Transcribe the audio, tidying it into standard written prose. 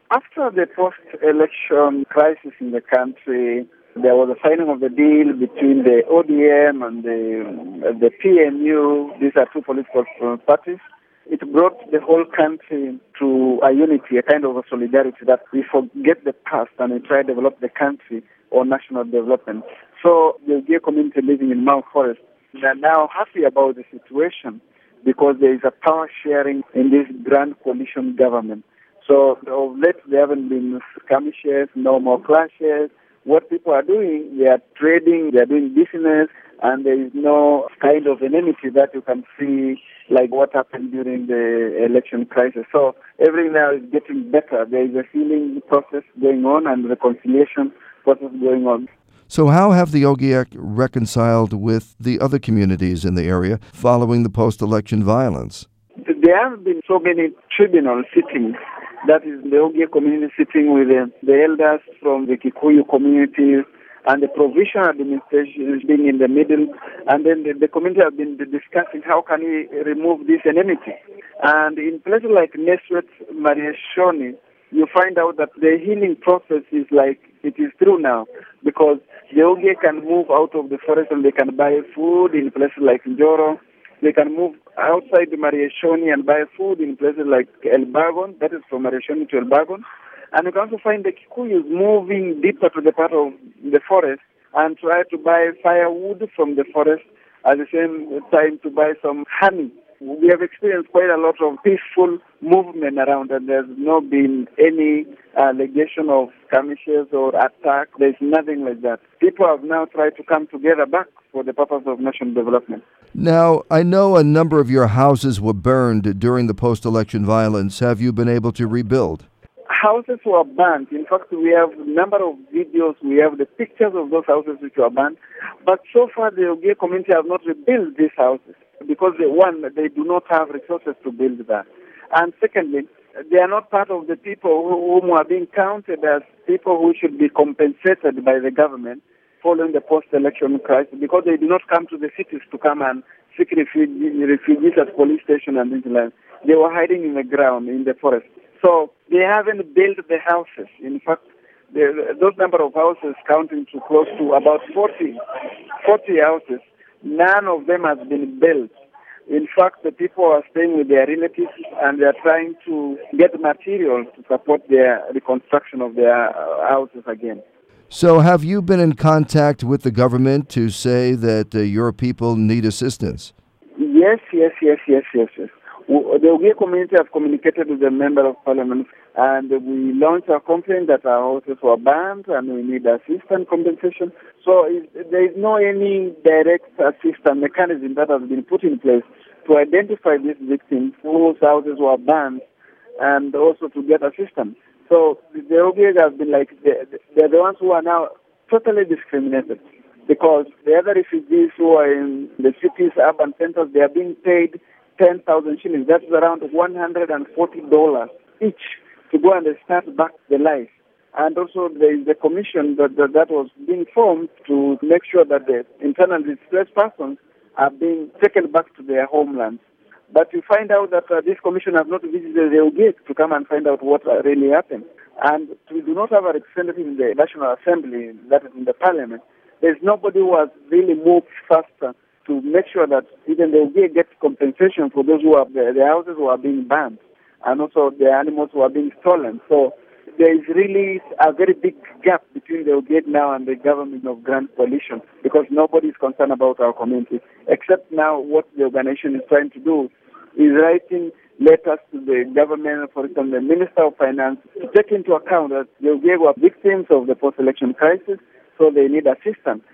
After the post-election crisis in the country, there was a signing of the deal between the ODM and the PNU. These are two political parties. It brought the whole country to a unity, a kind of a solidarity that we forget the past and we try to develop the country or national development. So the gay community living in Mount Forest, they are now happy about the situation because there is a power sharing in this grand coalition government. So of late there haven't been skirmishes, no more clashes. What people are doing, they are trading, they are doing business, and there is no kind of enmity that you can see like what happened during the election crisis. So everything now is getting better. There is a healing process going on and reconciliation process going on. So how have the Ogiek reconciled with the other communities in the area following the post-election violence? There have been so many tribunal sittings. That is the Ogiek community sitting with the elders from the Kikuyu communities, and the provincial administration is being in the middle, and then the community have been discussing how can we remove this enmity. And in places like Neswet, Mariashoni, you find out that the healing process is like it is through now, because the Ogiek can move out of the forest and they can buy food in places like Njoro. They can move outside the Mariashoni and buy food in places like Elbagon, that is from Mariashoni to Elbagon. And you can also find the Kikuyus moving deeper to the part of the forest and try to buy firewood from the forest at the same time to buy some honey. We have experienced quite a lot of peaceful movement around, and there's not been any allegation of skirmishes or attack. There's nothing like that. People have now tried to come together back for the purpose of national development. Now, I know a number of your houses were burned during the post-election violence. Have you been able to rebuild? Houses were burned. In fact, we have a number of videos. We have the pictures of those houses which were burned. But so far, the Ogiek community have not rebuilt these houses because, one, they do not have resources to build that. And secondly, they are not part of the people whom are being counted as people who should be compensated by the government following the post-election crisis, because they do not come to the cities to come and seek refugees at police station and things like that. They were hiding in the ground, in the forest. So they haven't built the houses. In fact, those number of houses counting to close to about 40 houses, none of them has been built. In fact, the people are staying with their relatives and they are trying to get material to support their reconstruction of their houses again. So have you been in contact with the government to say that your people need assistance? Yes. The Ogiek community have communicated with the Member of Parliament, and we launched a complaint that our houses were burned and we need assistance compensation. So there is no any direct assistance mechanism that has been put in place to identify these victims whose houses were burned and also to get assistance. So the Ogiek have been like, they're the ones who are now totally discriminated, because the other refugees who are in the cities, urban centers, they are being paid 10,000 shillings. That's around $140 each to go and start back the life. And also there is a commission that was being formed to make sure that the internally displaced persons are being taken back to their homelands. But you find out that this commission has not visited the Ogiek to come and find out what really happened. And we do not have a representative in the National Assembly, that is in the Parliament. There's nobody who has really moved faster to make sure that even the Ogiek gets compensation for those who are their houses who are being burned, and also the animals who are being stolen. So there is really a very big gap between the Ogiek now and the government of Grand Coalition, because nobody is concerned about our community, except now what the organization is trying to do is writing letters to the government, for example, the Minister of Finance, to take into account that the Ogiek were victims of the post-election crisis, so they need assistance.